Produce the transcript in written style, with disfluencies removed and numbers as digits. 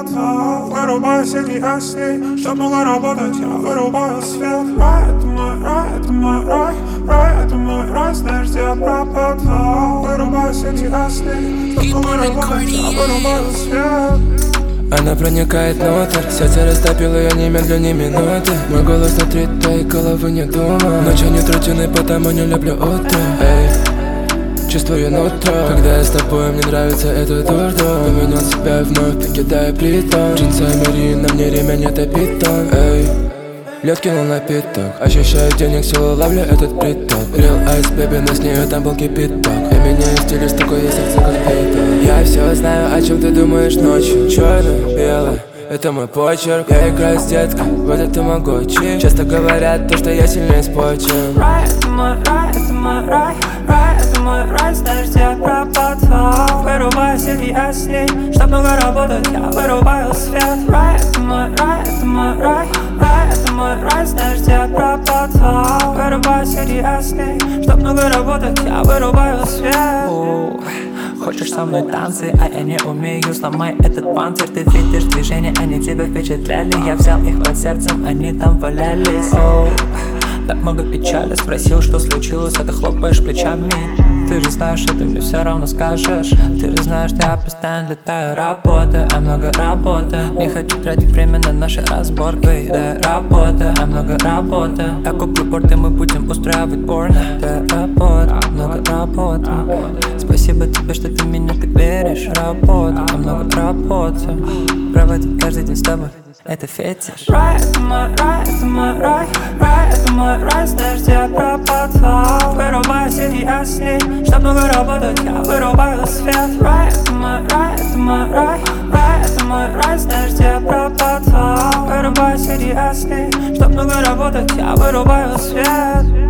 пропадал. Вырубаю все ясны, чтоб много работать, я вырубаю свет. Рай, это мой рай, это мой рай, рай, это мой рай, знаешь, где я пропадал. Вырубаю все ясны, чтоб много работать, я вырубаю свет. Она проникает внутрь, сердце растопило, я не медлю ни минуты. Мой голос внутри твоей головы не думаю. Ночи не трудины, потому не люблю утро. Эй, чувствую нутро, когда я с тобой, мне нравится этот урду. Поменял себя и вновь покидаю плитон. Джинсами Ри, на мне ремень, это питон. Эй, лед кинул напиток, ощущаю денег, силу, ловлю этот приток. Real Ice, baby, но с нею там был кипяток. Я меняю стиль, такое сердце, как питон. Я все знаю, о чем ты думаешь ночью. Черно-белое, это мой почерк. Я играю с деткой, вот это могучий. Часто говорят то, что я сильнее спочем. Рай, это мой рай, это мой рай, рай, это мой рай, знаешь, где я пропадал. Вырубаю все ясны, чтоб много работать, я вырубаю свет. Рай, это мой рай, это мой рай, рай, это мой рай, знаешь, где я пропадал. Вырубаю все ясны, чтоб много работать, я вырубаю свет. Хочешь со мной танцы, а я не умею, сломай этот панцирь. Ты видишь движения, они тебя впечатляли. Я взял их под сердцем, они там валялись. Так много печали, спросил, что случилось, а ты хлопаешь плечами. Ты же знаешь, что ты мне все равно скажешь. Ты же знаешь, что я постоянно летаю. Работа, а много работы. Не хочу тратить время на наши разборки. Да, работа, а много работы. Я куплю порт, и мы будем устраивать порно. Да, работа, много работы. Спасибо тебе, что ты меня так веришь. Работа, а много работы. Проводить каждый день с тобой, это фетиш. Рай, это мой рай, это мой рай, рай, это мой рай, знаешь, где я пропадал. Вырубаю все ясны, чтоб много работать, я вырубаю свет. Рай, это мой рай, это мой рай, рай, это мой рай, знаешь, где я пропадал. Вырубаю все ясны, чтоб много работать, я вырубаю свет.